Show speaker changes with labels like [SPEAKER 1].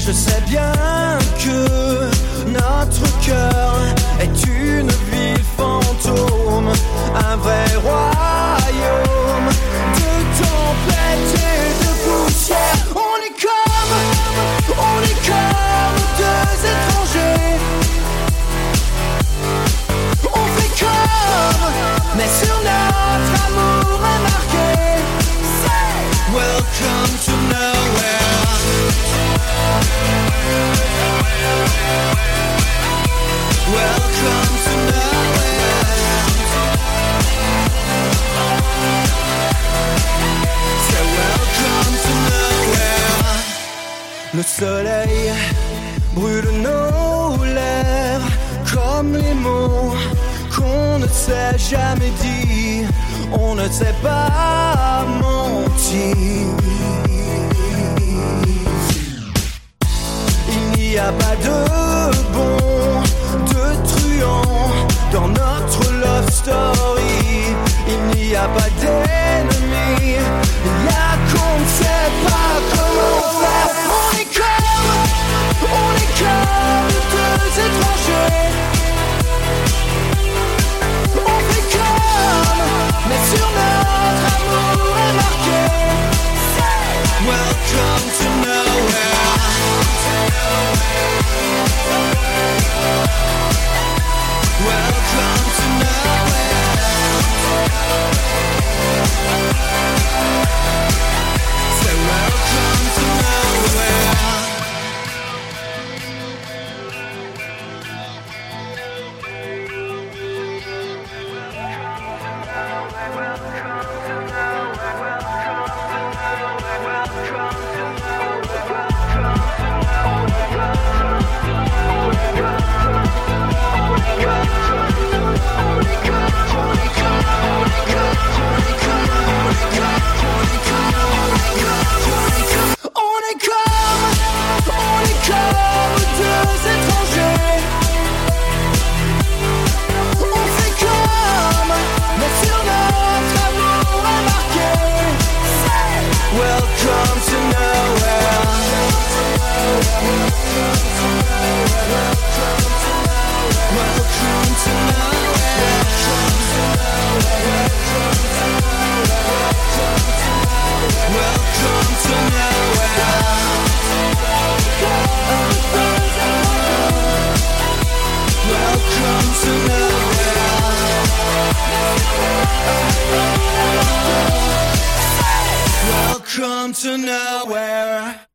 [SPEAKER 1] Je sais bien que notre cœur est une ville fantôme, un vrai royaume de tempêtes et de poussière. On est comme deux étrangers. On fait comme, mais sur notre amour est marqué. Welcome to nowhere. Welcome to nowhere. Say welcome to nowhere. Le soleil brûle nos lèvres comme les mots qu'on ne s'est jamais dit. On ne sait pas mentir. Il n'y a pas de bon, de truand dans notre love story. Il n'y a pas d'ennemi, il y a qu'on ne sait pas comment faire. On est comme deux étrangers. On fait comme, mais sur notre amour est marqué. Welcome to nowhere. Welcome to nowhere. Say welcome to nowhere. Welcome to nowhere. Welcome to nowhere. Welcome to nowhere. Welcome to nowhere. Welcome to nowhere.